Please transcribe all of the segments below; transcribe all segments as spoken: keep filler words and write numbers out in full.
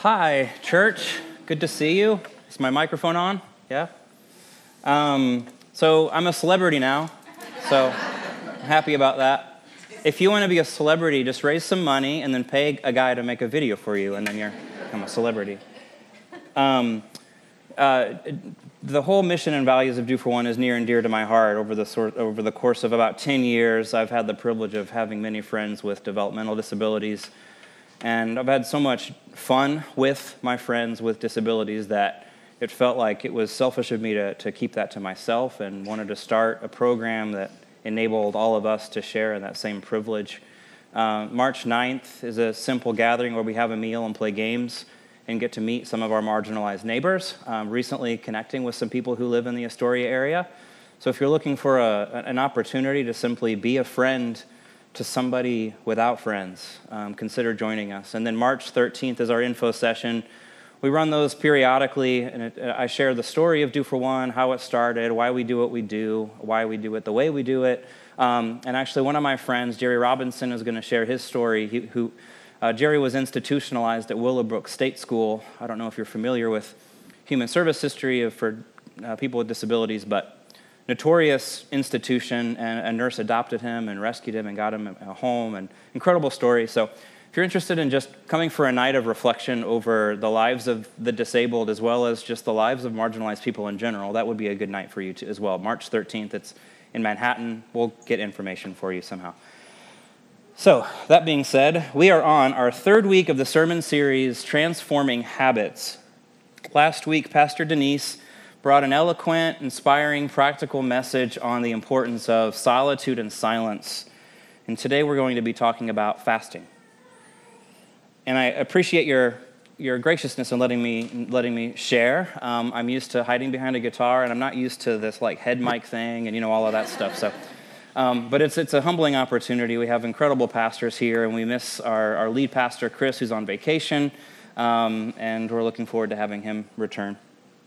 Hi, church. Good to see you. Is my microphone on? Yeah? Um, so I'm a celebrity now, so I'm happy about that. If you want to be a celebrity, just raise some money and then pay a guy to make a video for you, and then you're become a celebrity. Um, uh, the whole mission and values of Do for One is near and dear to my heart. Over the sort, over the course of about ten years, I've had the privilege of having many friends with developmental disabilities. And I've had so much fun with my friends with disabilities that it felt like it was selfish of me to, to keep that to myself, and wanted to start a program that enabled all of us to share in that same privilege. Uh, March ninth is a simple gathering where we have a meal and play games and get to meet some of our marginalized neighbors. Um, recently connecting with some people who live in the Astoria area. So if you're looking for a, an opportunity to simply be a friend to somebody without friends, um, consider joining us. And then March thirteenth is our info session. We run those periodically, and it, I share the story of Do for One, how it started, why we do what we do, why we do it the way we do it. Um, and actually, one of my friends, Jerry Robinson, is going to share his story. He, who uh, Jerry was institutionalized at Willowbrook State School. I don't know if you're familiar with human service history of, for uh, people with disabilities, but notorious institution, and a nurse adopted him and rescued him and got him a home, and incredible story. So if you're interested in just coming for a night of reflection over the lives of the disabled as well as just the lives of marginalized people in general, that would be a good night for you too, as well. March thirteenth, it's in Manhattan. We'll get information for you somehow. So that being said, we are on our third week of the sermon series, Transforming Habits. Last week, Pastor Denise brought an eloquent, inspiring, practical message on the importance of solitude and silence. And today we're going to be talking about fasting. And I appreciate your your graciousness in letting me letting me share. Um, I'm used to hiding behind a guitar, and I'm not used to this like head mic thing and you know all of that stuff. So, um, but it's it's a humbling opportunity. We have incredible pastors here, and we miss our, our lead pastor Chris, who's on vacation, um, and we're looking forward to having him return.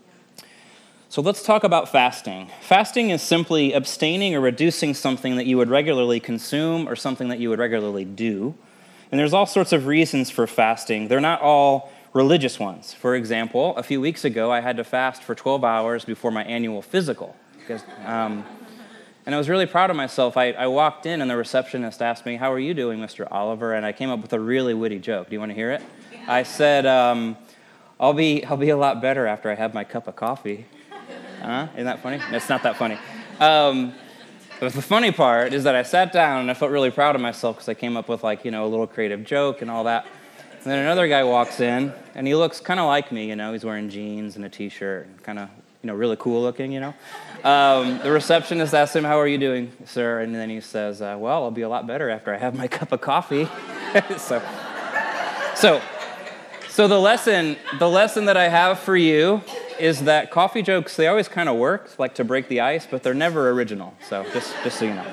So let's talk about fasting. Fasting is simply abstaining or reducing something that you would regularly consume or something that you would regularly do. And there's all sorts of reasons for fasting. They're not all religious ones. For example, a few weeks ago, I had to fast for twelve hours before my annual physical. Because, um, and I was really proud of myself. I, I walked in and the receptionist asked me, "How are you doing, Mister Oliver?" And I came up with a really witty joke. Do you want to hear it? I said, um, I'll be I'll be a lot better after I have my cup of coffee. Huh? Isn't that funny? It's not that funny. Um, but the funny part is that I sat down and I felt really proud of myself because I came up with like, you know, a little creative joke and all that. And then another guy walks in and he looks kind of like me, you know, he's wearing jeans and a t-shirt and kind of, you know, really cool looking, you know. Um, the receptionist asked him, "How are you doing, sir?" And then he says, uh, "Well, I'll be a lot better after I have my cup of coffee." so, so, so the lesson, the lesson that I have for you is that coffee jokes, they always kind of work, like to break the ice, but they're never original. So just, just so you know.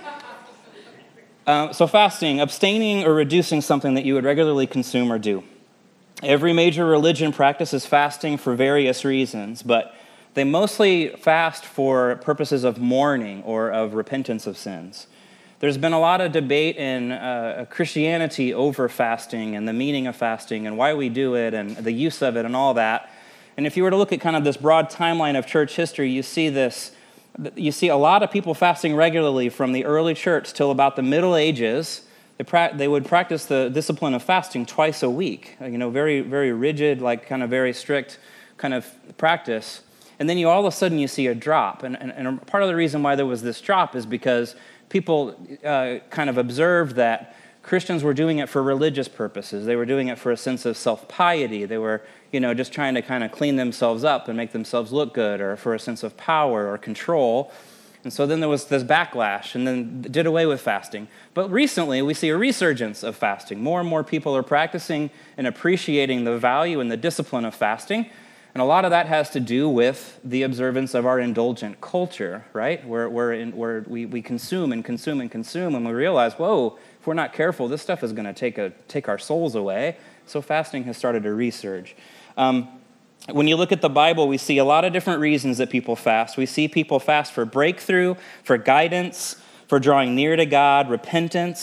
Uh, so fasting, abstaining or reducing something that you would regularly consume or do. Every major religion practices fasting for various reasons, but they mostly fast for purposes of mourning or of repentance of sins. There's been a lot of debate in uh, Christianity over fasting and the meaning of fasting and why we do it and the use of it and all that. And if you were to look at kind of this broad timeline of church history, you see this, you see a lot of people fasting regularly from the early church till about the Middle Ages. They, pra- they would practice the discipline of fasting twice a week, you know, very, very rigid, like kind of very strict kind of practice. And then you all of a sudden you see a drop. And, and, and part of the reason why there was this drop is because people uh, kind of observed that Christians were doing it for religious purposes. They were doing it for a sense of self-piety. They were, you know, just trying to kind of clean themselves up and make themselves look good, or for a sense of power or control. And so then there was this backlash, and then did away with fasting. But recently, we see a resurgence of fasting. More and more people are practicing and appreciating the value and the discipline of fasting. And a lot of that has to do with the observance of our indulgent culture, right? Where, we're in, where we, we consume and consume and consume, and we realize, whoa, if we're not careful, this stuff is going to take a take our souls away. So fasting has started to resurge. Um, when you look at the Bible, we see a lot of different reasons that people fast. We see people fast for breakthrough, for guidance, for drawing near to God, repentance.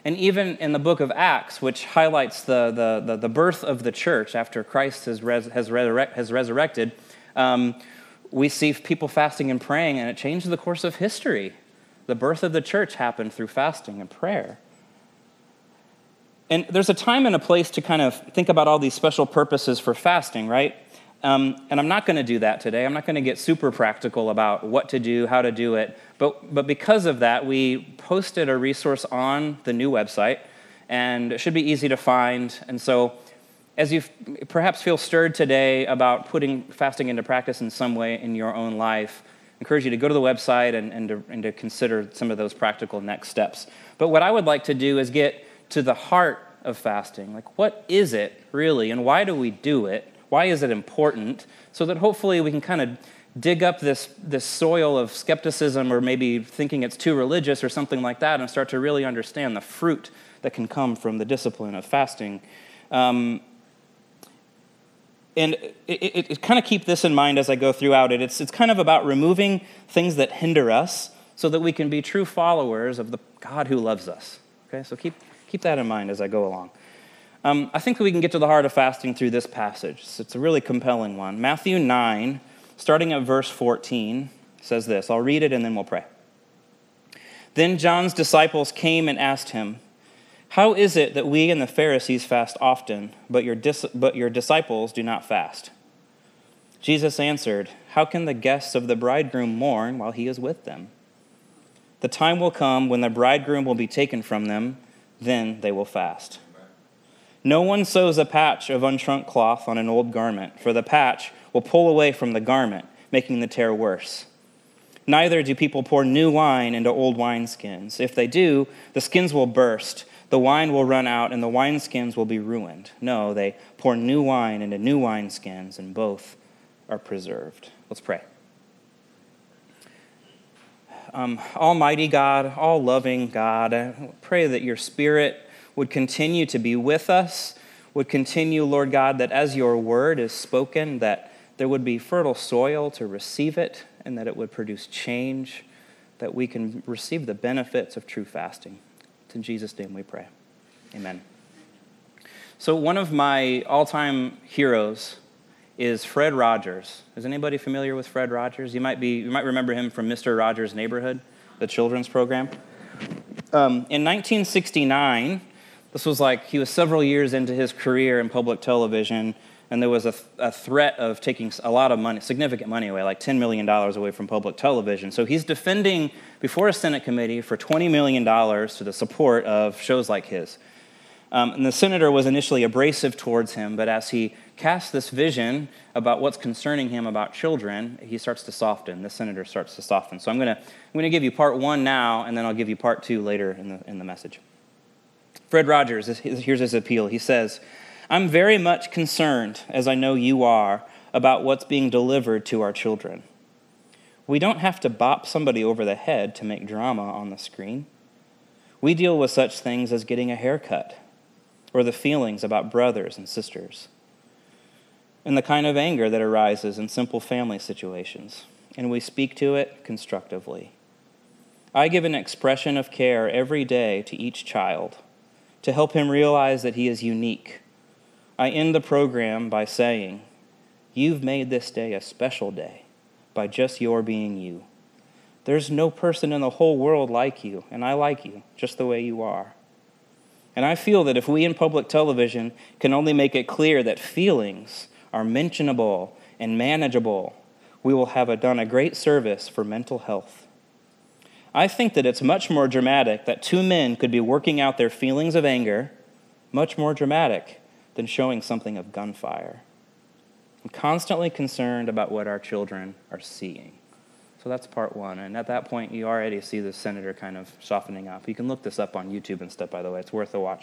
And even in the book of Acts, which highlights the, the, the, the birth of the church after Christ has, res, has, resurrect, has resurrected, um, we see people fasting and praying, and it changed the course of history. The birth of the church happened through fasting and prayer. And there's a time and a place to kind of think about all these special purposes for fasting, right? Um, and I'm not going to do that today. I'm not going to get super practical about what to do, how to do it. But, but because of that, we posted a resource on the new website, and it should be easy to find. And so as you perhaps feel stirred today about putting fasting into practice in some way in your own life, I encourage you to go to the website and, and, to, and to consider some of those practical next steps. But what I would like to do is get to the heart of fasting. Like, what is it really, and why do we do it? Why is it important? So that hopefully we can kind of dig up this, this soil of skepticism or maybe thinking it's too religious or something like that and start to really understand the fruit that can come from the discipline of fasting. Um, and it, it, it kind of keep this in mind as I go throughout it. It's, it's kind of about removing things that hinder us so that we can be true followers of the God who loves us. Okay, so keep, keep that in mind as I go along. Um, I think we can get to the heart of fasting through this passage. It's a really compelling one. Matthew nine, starting at verse fourteen, says this. I'll read it and then we'll pray. Then John's disciples came and asked him, "How is it that we and the Pharisees fast often, but your dis- but your disciples do not fast?" Jesus answered, "How can the guests of the bridegroom mourn while he is with them? The time will come when the bridegroom will be taken from them, then they will fast. No one sews a patch of unshrunk cloth on an old garment, for the patch will pull away from the garment, making the tear worse. Neither do people pour new wine into old wineskins. If they do, the skins will burst, the wine will run out, and the wineskins will be ruined. No, they pour new wine into new wineskins, and both are preserved." Let's pray. Um, Almighty God, all-loving God, I pray that your Spirit would continue to be with us, would continue, Lord God, that as your word is spoken, that there would be fertile soil to receive it, and that it would produce change, that we can receive the benefits of true fasting. It's in Jesus' name we pray. Amen. So one of my all-time heroes is Fred Rogers. Is anybody familiar with Fred Rogers? You might be. You might remember him from Mister Rogers' Neighborhood, the children's program. Um, in nineteen sixty-nine, this was like he was several years into his career in public television, and there was a, a threat of taking a lot of money, significant money away, like ten million dollars away from public television. So he's defending before a Senate committee for twenty million dollars to the support of shows like his. Um, and the senator was initially abrasive towards him, but as he casts this vision about what's concerning him about children, he starts to soften. The senator starts to soften. So I'm going to I'm going to give you part one now, and then I'll give you part two later in the in the message. Fred Rogers, here's his appeal. He says, "I'm very much concerned, as I know you are, about what's being delivered to our children. We don't have to bop somebody over the head to make drama on the screen. We deal with such things as getting a haircut, or the feelings about brothers and sisters, and the kind of anger that arises in simple family situations, and we speak to it constructively. I give an expression of care every day to each child to help him realize that he is unique. I end the program by saying, 'You've made this day a special day by just your being you. There's no person in the whole world like you, and I like you just the way you are.' And I feel that if we in public television can only make it clear that feelings are mentionable and manageable, we will have a, done a great service for mental health. I think that it's much more dramatic that two men could be working out their feelings of anger, much more dramatic than showing something of gunfire. I'm constantly concerned about what our children are seeing." So that's part one. And at that point, you already see the senator kind of softening up. You can look this up on YouTube and stuff, by the way. It's worth a watch.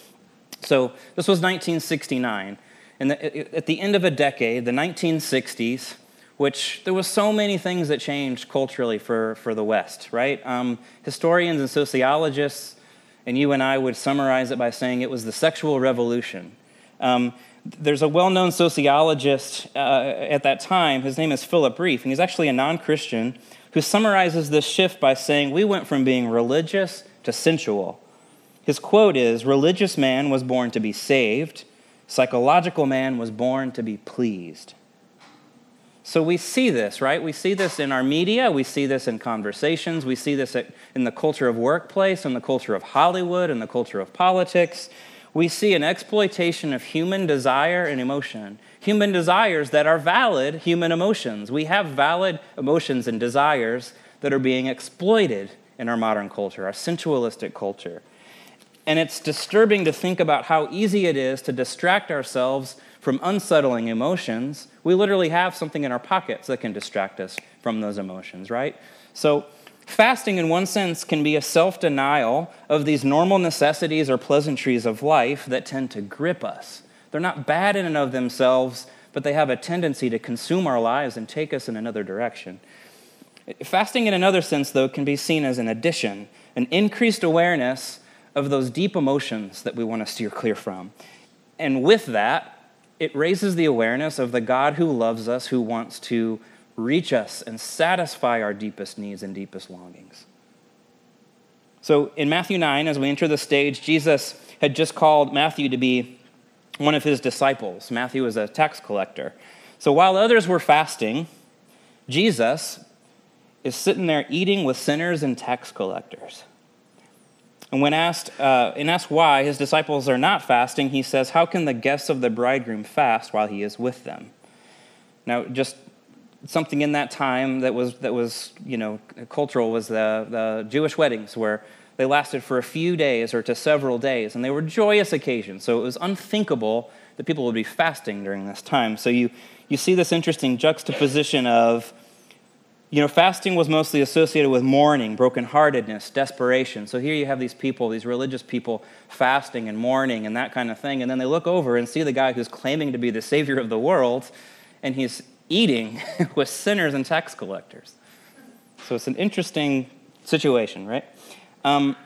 So this was nineteen sixty-nine. And the, at the end of a decade, the nineteen sixties, which there was so many things that changed culturally for, for the West, right? Um, historians and sociologists, and you and I would summarize it by saying it was the sexual revolution. Um, There's a well-known sociologist uh, at that time. His name is Philip Rieff, and he's actually a non-Christian who summarizes this shift by saying we went from being religious to sensual. His quote is, "Religious man was born to be saved. Psychological man was born to be pleased." So we see this, right? We see this in our media. We see this in conversations. We see this in the culture of workplace, in the culture of Hollywood, in the culture of politics. We see an exploitation of human desire and emotion. Human desires that are valid human emotions. We have valid emotions and desires that are being exploited in our modern culture, our sensualistic culture. And it's disturbing to think about how easy it is to distract ourselves from unsettling emotions. We literally have something in our pockets that can distract us from those emotions, right? So fasting, in one sense, can be a self-denial of these normal necessities or pleasantries of life that tend to grip us. They're not bad in and of themselves, but they have a tendency to consume our lives and take us in another direction. Fasting, in another sense, though, can be seen as an addition, an increased awareness of those deep emotions that we want to steer clear from. And with that, it raises the awareness of the God who loves us, who wants to reach us and satisfy our deepest needs and deepest longings. So in Matthew nine, as we enter the stage, Jesus had just called Matthew to be one of his disciples. Matthew was a tax collector. So while others were fasting, Jesus is sitting there eating with sinners and tax collectors. And when asked, uh, and asked why his disciples are not fasting, he says, "How can the guests of the bridegroom fast while he is with them?" Now, just something in that time that was that was you know cultural was the, the Jewish weddings, where they lasted for a few days or to several days, and they were joyous occasions. So it was unthinkable that people would be fasting during this time. So you you see this interesting juxtaposition of, You know, fasting was mostly associated with mourning, brokenheartedness, desperation. So here you have these people, these religious people, fasting and mourning and that kind of thing. And then they look over and see the guy who's claiming to be the savior of the world, and he's eating with sinners and tax collectors. So it's an interesting situation, right? Um,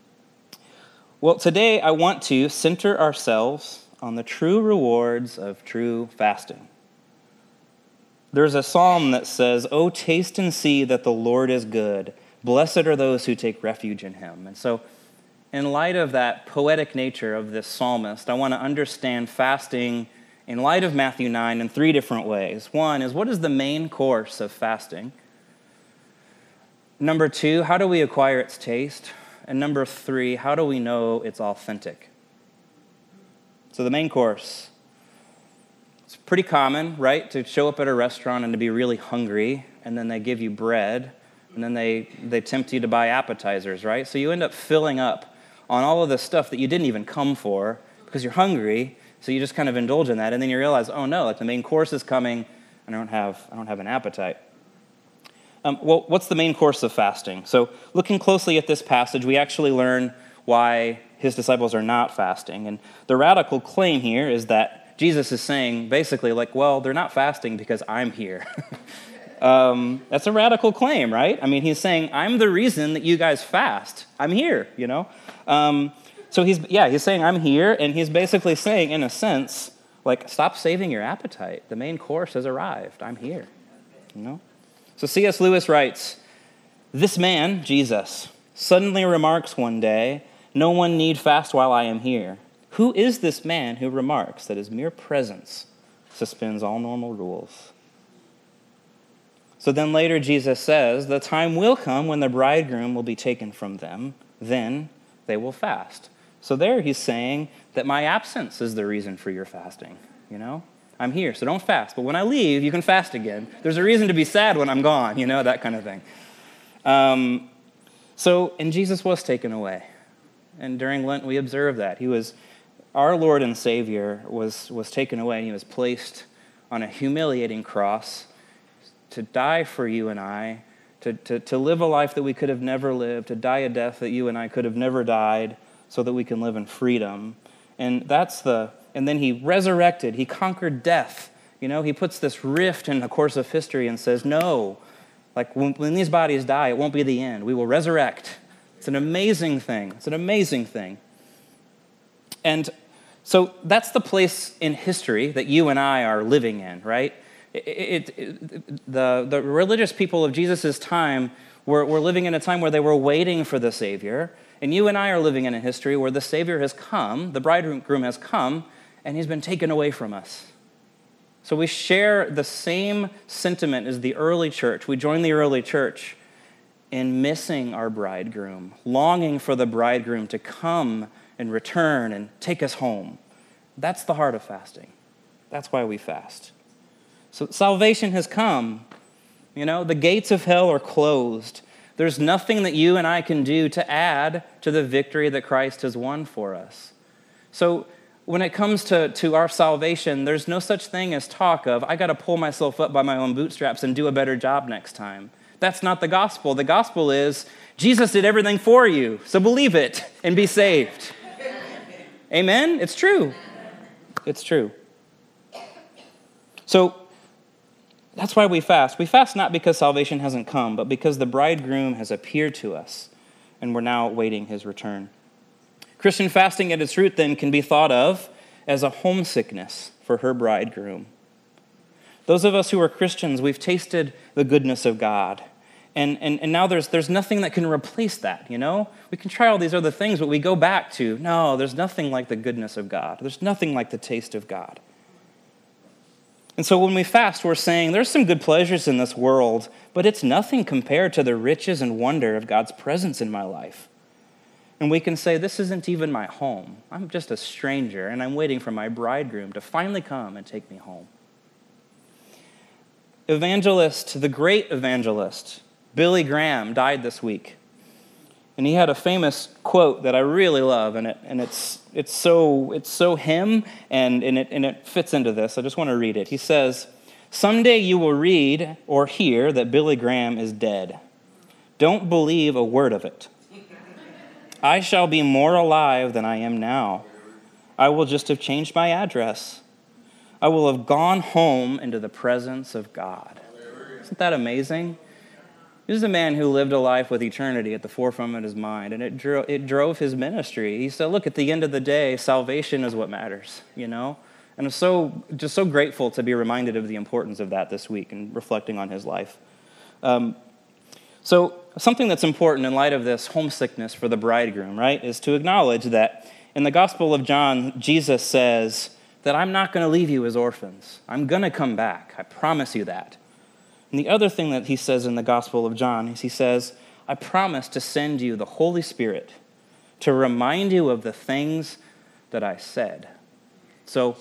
well, today I want to center ourselves on the true rewards of true fasting. There's a psalm that says, "Oh, taste and see that the Lord is good. Blessed are those who take refuge in him." And so, in light of that poetic nature of this psalmist, I want to understand fasting in light of Matthew nine in three different ways. One is, what is the main course of fasting? Number two, how do we acquire its taste? And number three, how do we know it's authentic? So the main course. It's pretty common, right, to show up at a restaurant and to be really hungry, and then they give you bread, and then they, they tempt you to buy appetizers, right? So you end up filling up on all of the stuff that you didn't even come for because you're hungry, so you just kind of indulge in that, and then you realize, oh no, like the main course is coming, and I don't have, I don't have an appetite. Um, well, what's the main course of fasting? So looking closely at this passage, we actually learn why his disciples are not fasting, and the radical claim here is that Jesus is saying basically like, well, they're not fasting because I'm here. um, that's a radical claim, right? I mean, he's saying, I'm the reason that you guys fast. I'm here, you know? Um, so he's, yeah, he's saying I'm here, and he's basically saying, in a sense, like, stop saving your appetite. The main course has arrived. I'm here, you know? So C S Lewis writes, "This man, Jesus, suddenly remarks one day, 'No one need fast while I am here.' Who is this man who remarks that his mere presence suspends all normal rules?" So then later Jesus says, "The time will come when the bridegroom will be taken from them. Then they will fast." So there he's saying that my absence is the reason for your fasting. You know, I'm here, so don't fast. But when I leave, you can fast again. There's a reason to be sad when I'm gone, you know, that kind of thing. Um, so, and Jesus was taken away. And during Lent, we observe that. He was Our Lord and Savior was, was taken away, and he was placed on a humiliating cross to die for you and I, to, to, to live a life that we could have never lived, to die a death that you and I could have never died, so that we can live in freedom. And that's the, and then he resurrected, he conquered death. You know, he puts this rift in the course of history and says, no, like when, when these bodies die, it won't be the end. We will resurrect. It's an amazing thing. It's an amazing thing. And so that's the place in history that you and I are living in, right? It, it, it, the, the religious people of Jesus' time were, were living in a time where they were waiting for the Savior, And you and I are living in a history where the Savior has come, the bridegroom has come, and he's been taken away from us. So we share the same sentiment as the early church. We join the early church in missing our bridegroom, longing for the bridegroom to come and return and take us home. That's the heart of fasting. That's why we fast. So salvation has come. You know, the gates of hell are closed. There's nothing that you and I can do to add to the victory that Christ has won for us. So when it comes to, to our salvation, there's no such thing as talk of, I got to pull myself up by my own bootstraps and do a better job next time. That's not the gospel. The gospel is, Jesus did everything for you, so believe it and be saved. Amen? It's true. It's true. So that's why we fast. We fast not because salvation hasn't come, but because the bridegroom has appeared to us, and we're now awaiting his return. Christian fasting at its root, then, can be thought of as a homesickness for her bridegroom. Those of us who are Christians, we've tasted the goodness of God. And, and, and now there's, there's nothing that can replace that, you know? We can try all these other things, but we go back to, no, there's nothing like the goodness of God. There's nothing like the taste of God. And so when we fast, we're saying there's some good pleasures in this world, but it's nothing compared to the riches and wonder of God's presence in my life. And we can say, this isn't even my home. I'm just a stranger, and I'm waiting for my bridegroom to finally come and take me home. Evangelist, the great evangelist, Billy Graham, died this week. And he had a famous quote that I really love, and it and it's it's so it's so him, and, and it and it fits into this. I just want to read it. He says, "Someday you will read or hear that Billy Graham is dead. Don't believe a word of it. I shall be more alive than I am now. I will just have changed my address. I will have gone home into the presence of God." Isn't that amazing? This is a man who lived a life with eternity at the forefront of his mind, and it drove, it drove his ministry. He said, look, at the end of the day, salvation is what matters, you know? And I'm so just so grateful to be reminded of the importance of that this week and reflecting on his life. Um, so something that's important in light of this homesickness for the bridegroom, right, is to acknowledge that in the Gospel of John, Jesus says that I'm not going to leave you as orphans. I'm going to come back. I promise you that. And the other thing that he says in the Gospel of John is he says, I promise to send you the Holy Spirit to remind you of the things that I said. So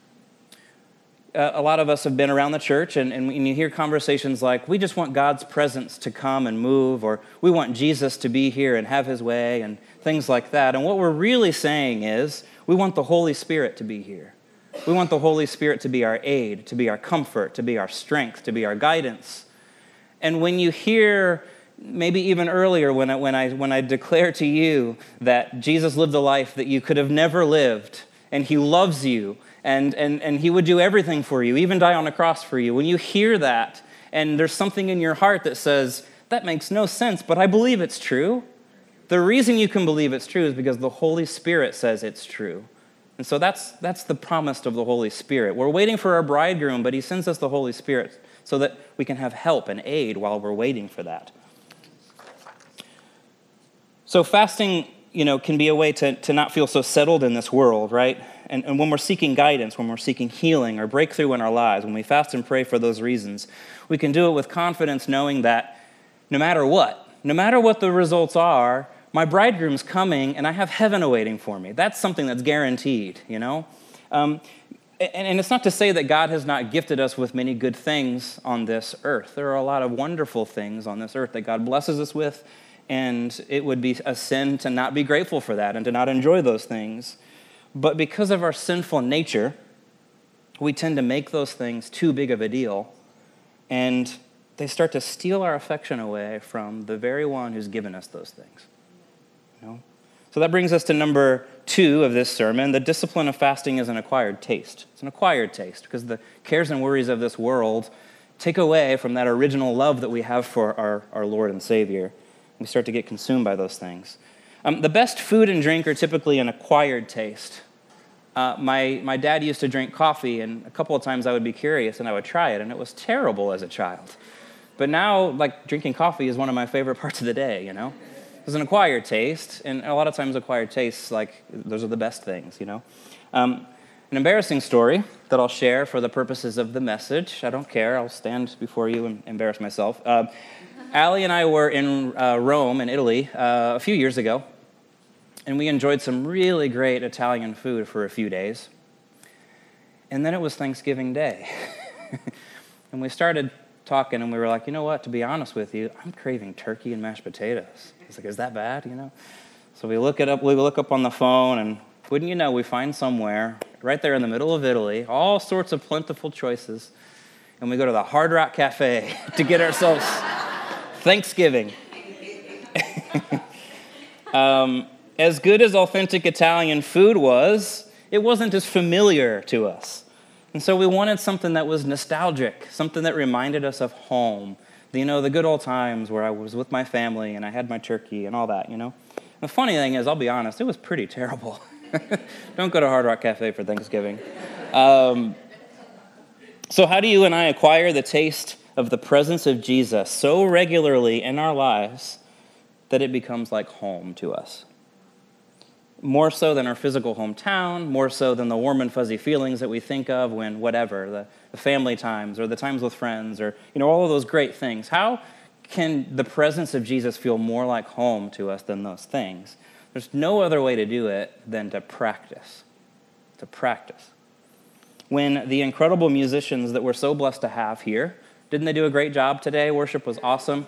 uh, a lot of us have been around the church, and, and when you hear conversations like, we just want God's presence to come and move, or we want Jesus to be here and have his way, and things like that. And what we're really saying is, we want the Holy Spirit to be here. We want the Holy Spirit to be our aid, to be our comfort, to be our strength, to be our guidance. And when you hear, maybe even earlier when I, when I, when I declare to you that Jesus lived a life that you could have never lived, and he loves you, and, and, and he would do everything for you, even die on a cross for you, when you hear that, and there's something in your heart that says, that makes no sense, but I believe it's true. The reason you can believe it's true is because the Holy Spirit says it's true. And so that's that's the promise of the Holy Spirit. We're waiting for our bridegroom, but he sends us the Holy Spirit so that we can have help and aid while we're waiting for that. So fasting, you know, can be a way to, to not feel so settled in this world, right? And, and when we're seeking guidance, when we're seeking healing or breakthrough in our lives, when we fast and pray for those reasons, we can do it with confidence knowing that no matter what, no matter what the results are, my bridegroom's coming, and I have heaven awaiting for me. That's something that's guaranteed, you know? Um, and, and it's not to say that God has not gifted us with many good things on this earth. There are a lot of wonderful things on this earth that God blesses us with, and it would be a sin to not be grateful for that and to not enjoy those things. But because of our sinful nature, we tend to make those things too big of a deal, and they start to steal our affection away from the very one who's given us those things. know? So that brings us to number two of this sermon. The discipline of fasting is an acquired taste. It's an acquired taste because the cares and worries of this world take away from that original love that we have for our, our Lord and Savior. We start to get consumed by those things. Um, the best food and drink are typically an acquired taste. Uh, my, my dad used to drink coffee, and a couple of times I would be curious and I would try it, and it was terrible as a child. But now, like, drinking coffee is one of my favorite parts of the day, you know? It's an acquired taste, and a lot of times acquired tastes, like, those are the best things, you know? Um, an embarrassing story that I'll share for the purposes of the message. I don't care. I'll stand before you and embarrass myself. Uh, Allie and I were in uh, Rome, in Italy, uh, a few years ago, and we enjoyed some really great Italian food for a few days. And then it was Thanksgiving Day. And we started talking, and we were like, you know what, to be honest with you, I'm craving turkey and mashed potatoes. It's like, is that bad, you know? So we look it up, we look up on the phone, and wouldn't you know, we find somewhere, right there in the middle of Italy, all sorts of plentiful choices, and we go to the Hard Rock Cafe to get ourselves Thanksgiving. um, as good as authentic Italian food was, it wasn't as familiar to us. And so we wanted something that was nostalgic, something that reminded us of home. You know, the good old times where I was with my family and I had my turkey and all that, you know. The funny thing is, I'll be honest, it was pretty terrible. Don't go to Hard Rock Cafe for Thanksgiving. Um, so how do you and I acquire the taste of the presence of Jesus so regularly in our lives that it becomes like home to us? More so than our physical hometown, more so than the warm and fuzzy feelings that we think of when whatever, the, the family times or the times with friends or, you know, all of those great things. How can the presence of Jesus feel more like home to us than those things? There's no other way to do it than to practice, to practice. When the incredible musicians that we're so blessed to have here, didn't they do a great job today? Worship was awesome.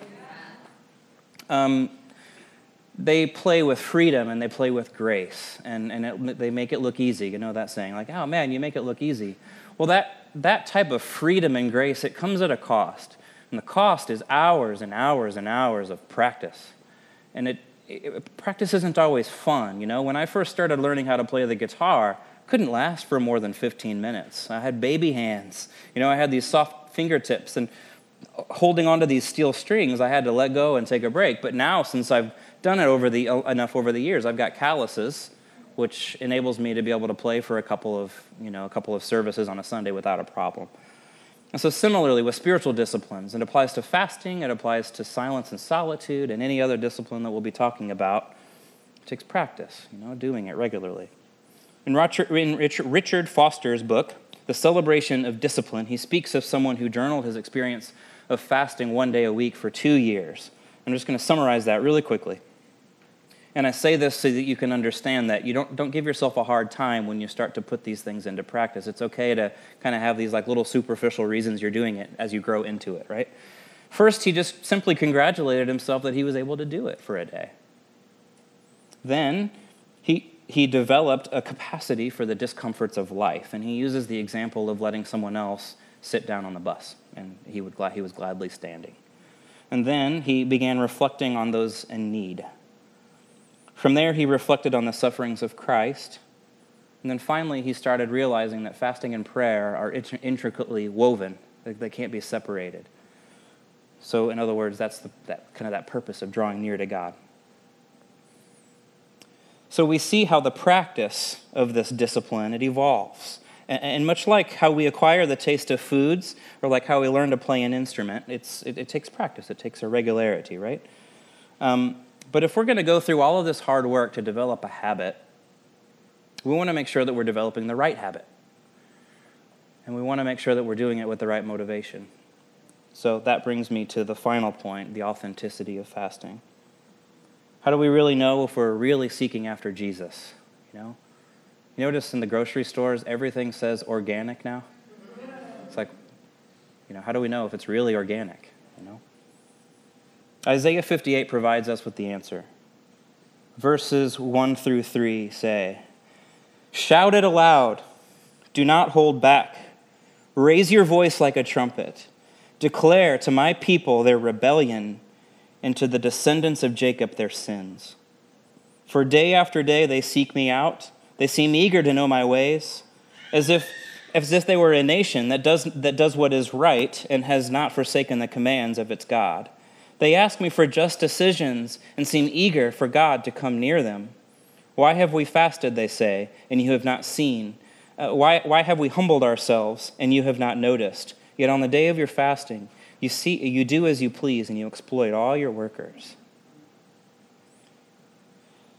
Um, They play with freedom and they play with grace, and, and it, they make it look easy. You know that saying, like, oh man, you make it look easy. Well, that, that type of freedom and grace, it comes at a cost. And the cost is hours and hours and hours of practice. And it, it practice isn't always fun. You know, when I first started learning how to play the guitar, I couldn't last for more than fifteen minutes. I had baby hands. You know, I had these soft fingertips, and holding onto these steel strings, I had to let go and take a break. But now, since I've done it over the enough over the years, I've got calluses, which enables me to be able to play for a couple of, you know, a couple of services on a Sunday without a problem. And so similarly with spiritual disciplines, it applies to fasting, it applies to silence and solitude, and any other discipline that we'll be talking about. It takes practice, you know, doing it regularly. In Richard Foster's book, The Celebration of Discipline, he speaks of someone who journaled his experience of fasting one day a week for two years. I'm just going to summarize that really quickly. And I say this so that you can understand that you don't don't give yourself a hard time when you start to put these things into practice. It's okay to kind of have these like little superficial reasons you're doing it as you grow into it, right? First, he just simply congratulated himself that he was able to do it for a day. Then he he developed a capacity for the discomforts of life, and he uses the example of letting someone else sit down on the bus, and he would he was gladly standing. And then he began reflecting on those in need. From there, he reflected on the sufferings of Christ. And then finally, he started realizing that fasting and prayer are intricately woven. They can't be separated. So, in other words, that's the, that kind of that purpose of drawing near to God. So we see how the practice of this discipline, it evolves. And, and much like how we acquire the taste of foods, or like how we learn to play an instrument, it's it, it takes practice. It takes a regularity, right? Um, But if we're going to go through all of this hard work to develop a habit, we want to make sure that we're developing the right habit. And we want to make sure that we're doing it with the right motivation. So that brings me to the final point, the authenticity of fasting. How do we really know if we're really seeking after Jesus? You know, you notice in the grocery stores, everything says organic now. It's like, you know, how do we know if it's really organic, you know? Isaiah fifty-eight provides us with the answer. Verses one through three say, "Shout it aloud, do not hold back. Raise your voice like a trumpet. Declare to my people their rebellion, and to the descendants of Jacob their sins. For day after day they seek me out. They seem eager to know my ways, as if as if they were a nation that does that does what is right and has not forsaken the commands of its God. They ask me for just decisions and seem eager for God to come near them. Why have we fasted, they say, and you have not seen? Uh, why, why have we humbled ourselves, and you have not noticed? Yet on the day of your fasting, you see, you do as you please, and you exploit all your workers."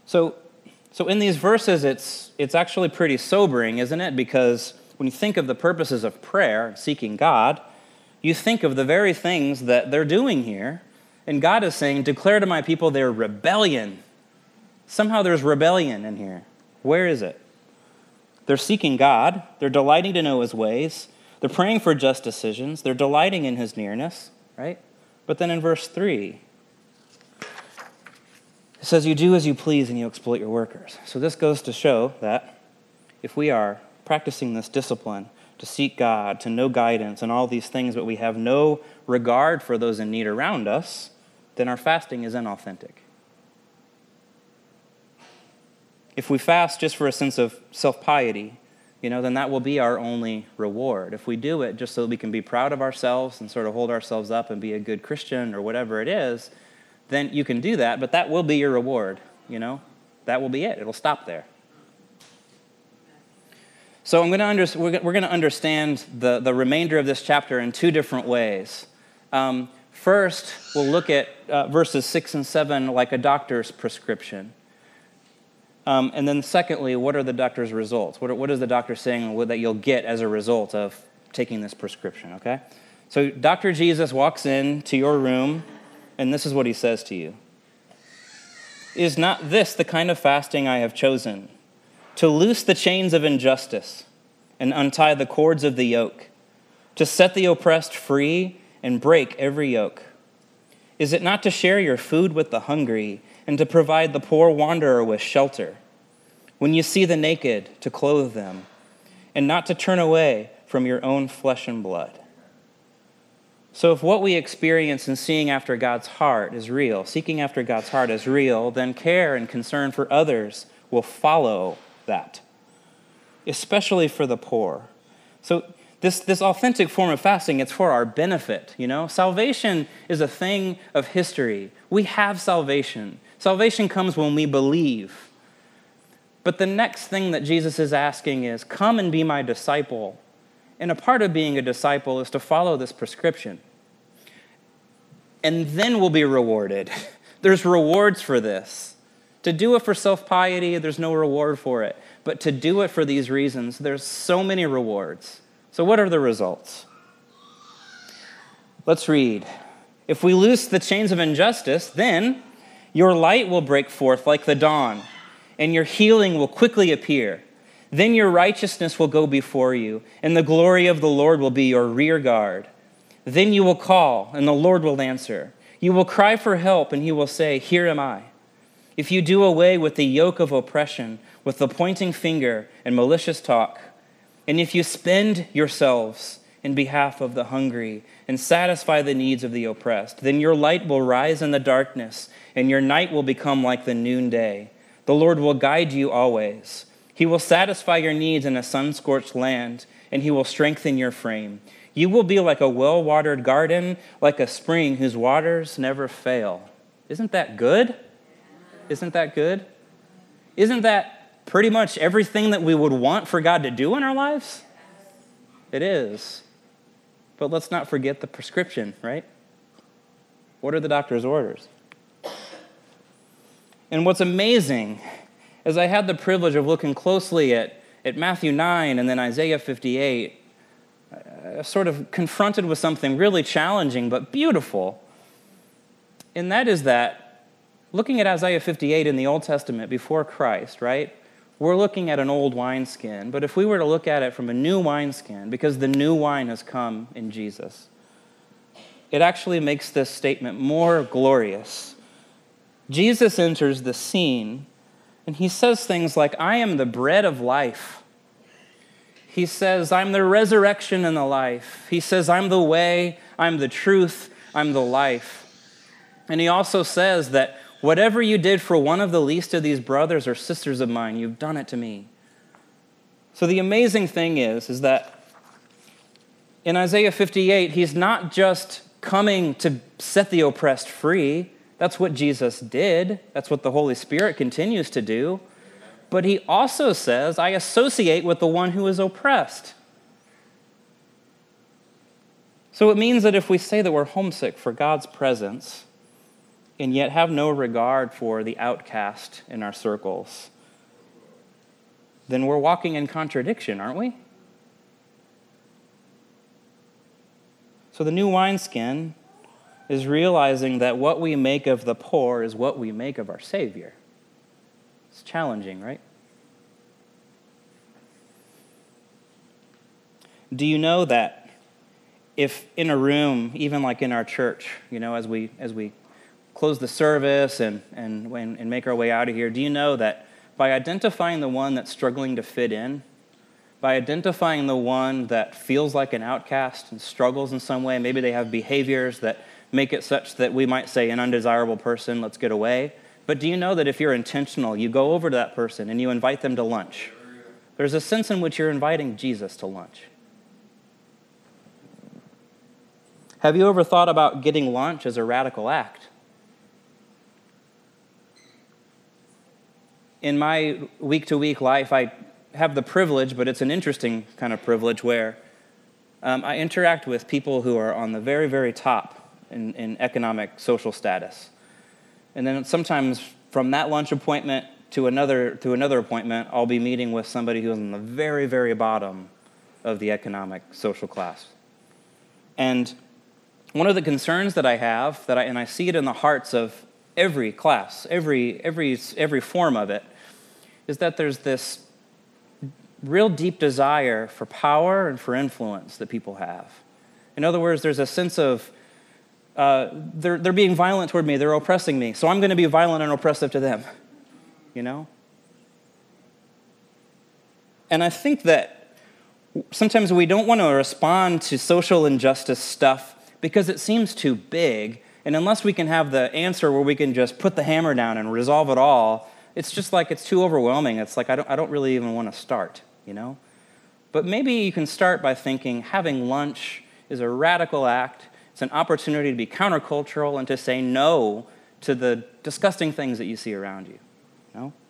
So, so in these verses, it's, it's actually pretty sobering, isn't it? Because when you think of the purposes of prayer, seeking God, you think of the very things that they're doing here. And God is saying, declare to my people their rebellion. Somehow there's rebellion in here. Where is it? They're seeking God. They're delighting to know his ways. They're praying for just decisions. They're delighting in his nearness, right? But then in verse three, it says, you do as you please and you exploit your workers. So this goes to show that if we are practicing this discipline to seek God, to know guidance and all these things, but we have no regard for those in need around us, then our fasting is inauthentic. If we fast just for a sense of self-piety, you know, then that will be our only reward. If we do it just so that we can be proud of ourselves and sort of hold ourselves up and be a good Christian or whatever it is, then you can do that, but that will be your reward, you know? That will be it. It'll stop there. So I'm going to under, we're, we're going to understand the, the remainder of this chapter in two different ways. Um, first, we'll look at uh, verses six and seven like a doctor's prescription. Um, and then secondly, what are the doctor's results? What, are, what is the doctor saying that you'll get as a result of taking this prescription, okay? So Doctor Jesus walks into your room, and this is what he says to you. Is not this the kind of fasting I have chosen? To loose the chains of injustice and untie the cords of the yoke, to set the oppressed free and break every yoke. Is it not to share your food with the hungry and to provide the poor wanderer with shelter? When you see the naked, to clothe them, and not to turn away from your own flesh and blood. So if what we experience in seeing after God's heart is real, seeking after God's heart is real, then care and concern for others will follow that, especially for the poor. So this, this authentic form of fasting, it's for our benefit, you know? Salvation is a thing of history. We have salvation. Salvation comes when we believe. But the next thing that Jesus is asking is, come and be my disciple. And a part of being a disciple is to follow this prescription. And then we'll be rewarded. There's rewards for this. To do it for self-piety, there's no reward for it. But to do it for these reasons, there's so many rewards. So what are the results? Let's read. If we loose the chains of injustice, then your light will break forth like the dawn, and your healing will quickly appear. Then your righteousness will go before you, and the glory of the Lord will be your rear guard. Then you will call, and the Lord will answer. You will cry for help, and he will say, here am I. If you do away with the yoke of oppression, with the pointing finger and malicious talk, and if you spend yourselves in behalf of the hungry and satisfy the needs of the oppressed, then your light will rise in the darkness, and your night will become like the noonday. The Lord will guide you always. He will satisfy your needs in a sun-scorched land, and he will strengthen your frame. You will be like a well-watered garden, like a spring whose waters never fail. Isn't that good? Isn't that good? Isn't that pretty much everything that we would want for God to do in our lives? It is. But let's not forget the prescription, right? What are the doctor's orders? And what's amazing is I had the privilege of looking closely at, at Matthew nine and then Isaiah fifty-eight, uh, sort of confronted with something really challenging but beautiful. And that is that, looking at Isaiah fifty-eight in the Old Testament before Christ, right, we're looking at an old wineskin. But if we were to look at it from a new wineskin, because the new wine has come in Jesus, it actually makes this statement more glorious. Jesus enters the scene, and he says things like, I am the bread of life. He says, I'm the resurrection and the life. He says, I'm the way, I'm the truth, I'm the life. And he also says that whatever you did for one of the least of these brothers or sisters of mine, you've done it to me. So the amazing thing is, is that in Isaiah fifty-eight, he's not just coming to set the oppressed free. That's what Jesus did. That's what the Holy Spirit continues to do. But he also says, I associate with the one who is oppressed. So it means that if we say that we're homesick for God's presence, and yet have no regard for the outcast in our circles, then we're walking in contradiction, aren't we? So the new wineskin is realizing that what we make of the poor is what we make of our Savior. It's challenging, right? Do you know that if in a room, even like in our church, you know, as we as we close the service and and and make our way out of here, do you know that by identifying the one that's struggling to fit in, by identifying the one that feels like an outcast and struggles in some way, maybe they have behaviors that make it such that we might say an undesirable person, let's get away. But do you know that if you're intentional, you go over to that person and you invite them to lunch, there's a sense in which you're inviting Jesus to lunch. Have you ever thought about getting lunch as a radical act? In my week-to-week life, I have the privilege, but it's an interesting kind of privilege, where um, I interact with people who are on the very, very top in, in economic, social status. And then sometimes from that lunch appointment to another to another appointment, I'll be meeting with somebody who's on the very, very bottom of the economic, social class. And one of the concerns that I have, that I, and I see it in the hearts of every class, every every every form of it, is that there's this real deep desire for power and for influence that people have. In other words, there's a sense of uh, they're they're being violent toward me, they're oppressing me, so I'm going to be violent and oppressive to them. You know? And I think that sometimes we don't want to respond to social injustice stuff because it seems too big, and unless we can have the answer where we can just put the hammer down and resolve it all, it's just like it's too overwhelming. It's like I don't I don't really even want to start, you know? But maybe you can start by thinking having lunch is a radical act. It's an opportunity to be countercultural and to say no to the disgusting things that you see around you, you know?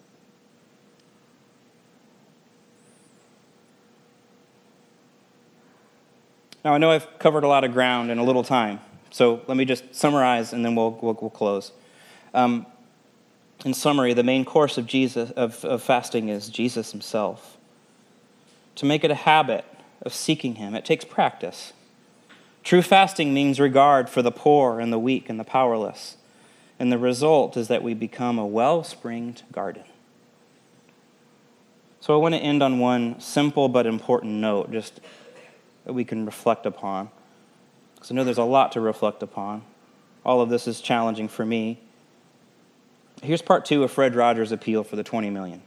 Now, I know I've covered a lot of ground in a little time, so let me just summarize, and then we'll we'll, we'll close. Um, in summary, the main course of Jesus of, of fasting is Jesus himself. To make it a habit of seeking him, it takes practice. True fasting means regard for the poor and the weak and the powerless, and the result is that we become a well-springed garden. So I want to end on one simple but important note, just that we can reflect upon. Because I know there's a lot to reflect upon. All of this is challenging for me. Here's part two of Fred Rogers' appeal for the twenty million.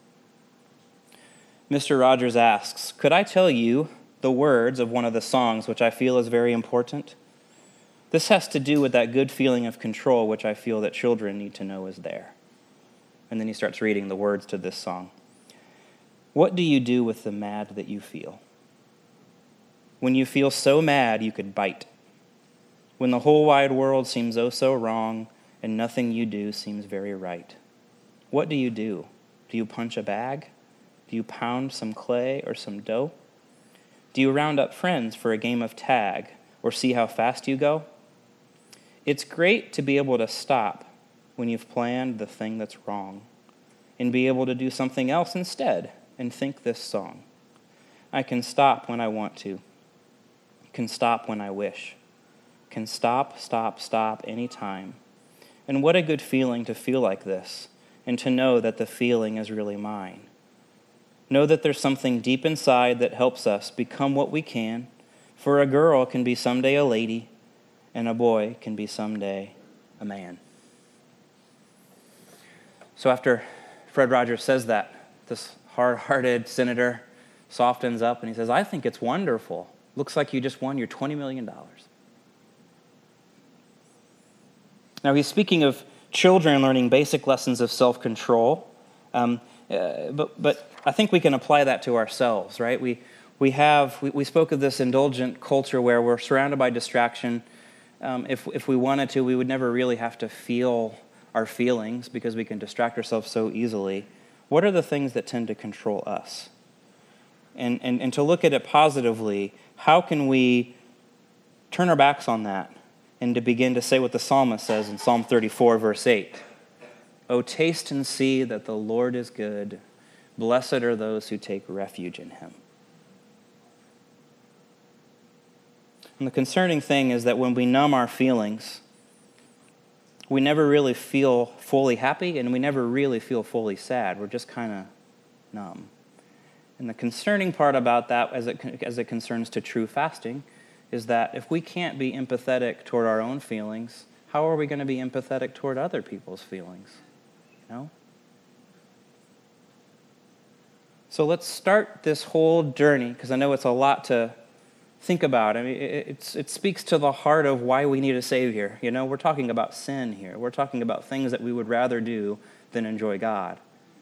Mister Rogers asks, could I tell you the words of one of the songs which I feel is very important? This has to do with that good feeling of control which I feel that children need to know is there. And then he starts reading the words to this song. What do you do with the mad that you feel? When you feel so mad you could bite. When the whole wide world seems oh so wrong and nothing you do seems very right. What do you do? Do you punch a bag? Do you pound some clay or some dough? Do you round up friends for a game of tag or see how fast you go? It's great to be able to stop when you've planned the thing that's wrong and be able to do something else instead and think this song. I can stop when I want to. Can stop when I wish. Can stop, stop, stop anytime. And what a good feeling to feel like this and to know that the feeling is really mine. Know that there's something deep inside that helps us become what we can, for a girl can be someday a lady and a boy can be someday a man. So after Fred Rogers says that, this hard-hearted senator softens up and he says, I think it's wonderful. Looks like you just won your twenty million dollars. Now, he's speaking of children learning basic lessons of self-control, um, uh, but but I think we can apply that to ourselves, right? We we have we, we spoke of this indulgent culture where we're surrounded by distraction. Um, if if we wanted to, we would never really have to feel our feelings because we can distract ourselves so easily. What are the things that tend to control us? And, and and to look at it positively, how can we turn our backs on that and to begin to say what the psalmist says in Psalm thirty-four, verse eight. "O taste and see that the Lord is good. Blessed are those who take refuge in him." And the concerning thing is that when we numb our feelings, we never really feel fully happy, and we never really feel fully sad. We're just kind of numb. And the concerning part about that, as it, as it concerns to true fasting, is that if we can't be empathetic toward our own feelings, how are we going to be empathetic toward other people's feelings? You know? So let's start this whole journey, because I know it's a lot to think about. I mean, it, it's, it speaks to the heart of why we need a Savior. You know, we're talking about sin here. We're talking about things that we would rather do than enjoy God.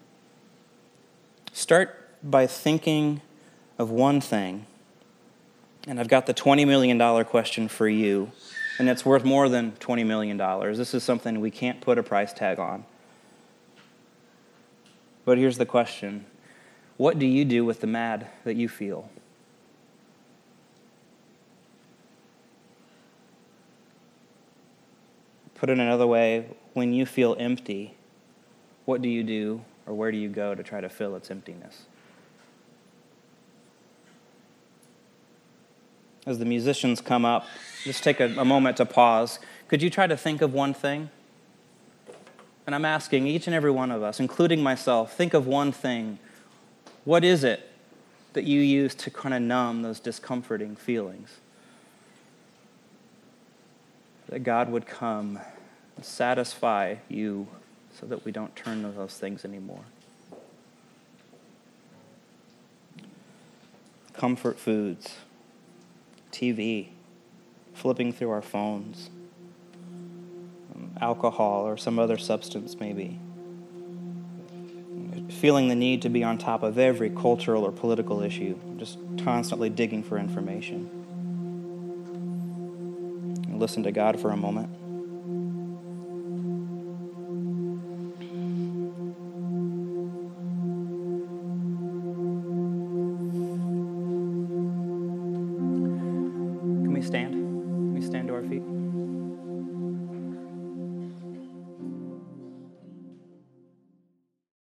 Start by thinking of one thing. And I've got the twenty million dollars question for you, and it's worth more than twenty million dollars. This is something we can't put a price tag on. But here's the question. What do you do with the mad that you feel? Put it another way, when you feel empty, what do you do or where do you go to try to fill its emptiness? As the musicians come up, just take a, a moment to pause. Could you try to think of one thing? And I'm asking each and every one of us, including myself, think of one thing. What is it that you use to kind of numb those discomforting feelings? That God would come and satisfy you so that we don't turn to those things anymore. Comfort foods, T V, flipping through our phones, alcohol or some other substance maybe. Feeling the need to be on top of every cultural or political issue, just constantly digging for information. Listen to God for a moment. Can we stand? Can we stand to our feet?